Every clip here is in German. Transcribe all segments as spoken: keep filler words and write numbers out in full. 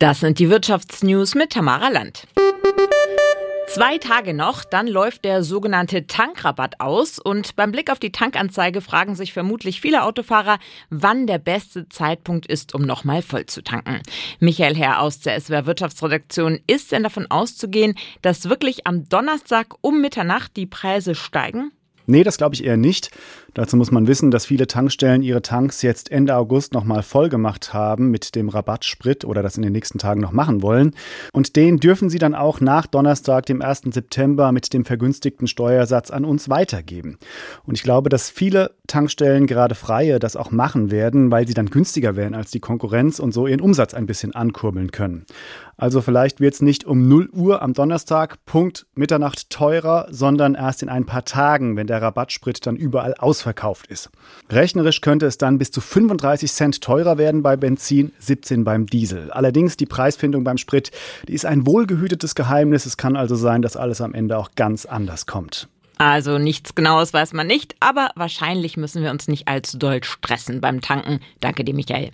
Das sind die Wirtschaftsnews mit Tamara Land. Zwei Tage noch, dann läuft der sogenannte Tankrabatt aus. Und beim Blick auf die Tankanzeige fragen sich vermutlich viele Autofahrer, wann der beste Zeitpunkt ist, um nochmal voll zu tanken. Michael Herr aus der S W R Wirtschaftsredaktion, ist denn davon auszugehen, dass wirklich am Donnerstag um Mitternacht die Preise steigen? Nee, das glaube ich eher nicht. Dazu muss man wissen, dass viele Tankstellen ihre Tanks jetzt Ende August nochmal voll gemacht haben mit dem Rabattsprit oder das in den nächsten Tagen noch machen wollen. Und den dürfen sie dann auch nach Donnerstag, dem ersten September, mit dem vergünstigten Steuersatz an uns weitergeben. Und ich glaube, dass viele Tankstellen, gerade Freie, das auch machen werden, weil sie dann günstiger werden als die Konkurrenz und so ihren Umsatz ein bisschen ankurbeln können. Also vielleicht wird es nicht um null Uhr am Donnerstag, Punkt Mitternacht teurer, sondern erst in ein paar Tagen, wenn der Rabattsprit dann überall ausverkauft ist. Rechnerisch könnte es dann bis zu fünfunddreißig Cent teurer werden bei Benzin, siebzehn beim Diesel. Allerdings die Preisfindung beim Sprit, die ist ein wohlgehütetes Geheimnis. Es kann also sein, dass alles am Ende auch ganz anders kommt. Also nichts Genaues weiß man nicht, aber wahrscheinlich müssen wir uns nicht allzu doll stressen beim Tanken. Danke dir, Michael.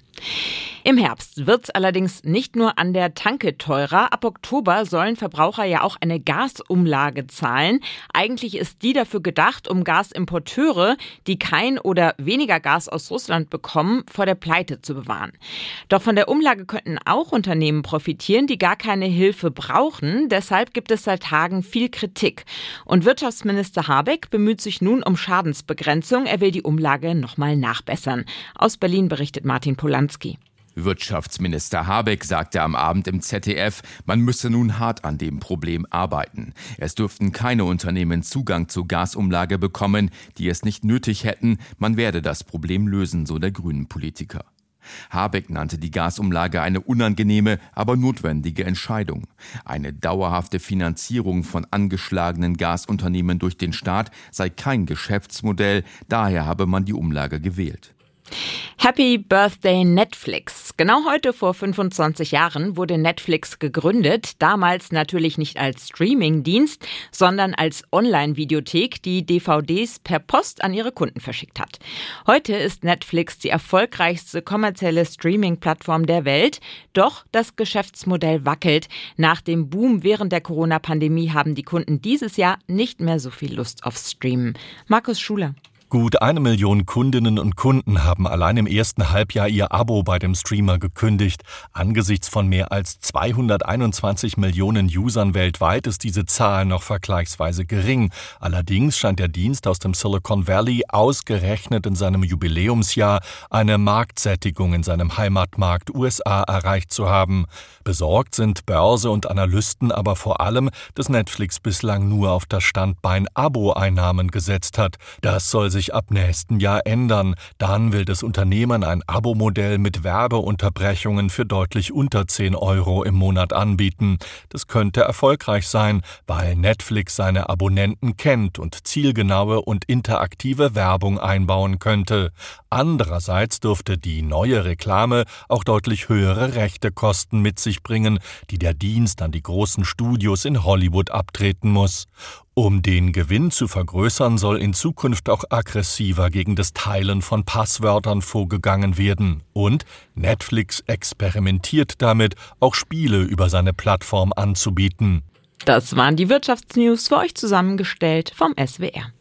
Im Herbst wird's allerdings nicht nur an der Tanke teurer. Ab Oktober sollen Verbraucher ja auch eine Gasumlage zahlen. Eigentlich ist die dafür gedacht, um Gasimporteure, die kein oder weniger Gas aus Russland bekommen, vor der Pleite zu bewahren. Doch von der Umlage könnten auch Unternehmen profitieren, die gar keine Hilfe brauchen. Deshalb gibt es seit Tagen viel Kritik. Und Wirtschaftsminister Habeck bemüht sich nun um Schadensbegrenzung. Er will die Umlage nochmal nachbessern. Aus Berlin berichtet Martin Polanski. Wirtschaftsminister Habeck sagte am Abend im Z D F, man müsse nun hart an dem Problem arbeiten. Es dürften keine Unternehmen Zugang zur Gasumlage bekommen, die es nicht nötig hätten. Man werde das Problem lösen, so der Grünen-Politiker. Habeck nannte die Gasumlage eine unangenehme, aber notwendige Entscheidung. Eine dauerhafte Finanzierung von angeschlagenen Gasunternehmen durch den Staat sei kein Geschäftsmodell, daher habe man die Umlage gewählt. Happy Birthday Netflix. Genau heute vor fünfundzwanzig Jahren wurde Netflix gegründet. Damals natürlich nicht als Streamingdienst, sondern als Online-Videothek, die D V Ds per Post an ihre Kunden verschickt hat. Heute ist Netflix die erfolgreichste kommerzielle Streaming-Plattform der Welt. Doch das Geschäftsmodell wackelt. Nach dem Boom während der Corona-Pandemie haben die Kunden dieses Jahr nicht mehr so viel Lust aufs Streamen. Markus Schuler. Gut eine Million Kundinnen und Kunden haben allein im ersten Halbjahr ihr Abo bei dem Streamer gekündigt. Angesichts von mehr als zweihunderteinundzwanzig Millionen Usern weltweit ist diese Zahl noch vergleichsweise gering. Allerdings scheint der Dienst aus dem Silicon Valley ausgerechnet in seinem Jubiläumsjahr eine Marktsättigung in seinem Heimatmarkt U S A erreicht zu haben. Besorgt sind Börse und Analysten aber vor allem, dass Netflix bislang nur auf das Standbein Abo-Einnahmen gesetzt hat. Das soll sich sich ab nächsten Jahr ändern. Dann will das Unternehmen ein Abo-Modell mit Werbeunterbrechungen für deutlich unter zehn Euro im Monat anbieten. Das könnte erfolgreich sein, weil Netflix seine Abonnenten kennt und zielgenaue und interaktive Werbung einbauen könnte. Andererseits dürfte die neue Reklame auch deutlich höhere Rechtekosten mit sich bringen, die der Dienst an die großen Studios in Hollywood abtreten muss. Um den Gewinn zu vergrößern, soll in Zukunft auch aggressiver gegen das Teilen von Passwörtern vorgegangen werden. Und Netflix experimentiert damit, auch Spiele über seine Plattform anzubieten. Das waren die Wirtschaftsnews für euch zusammengestellt vom S W R.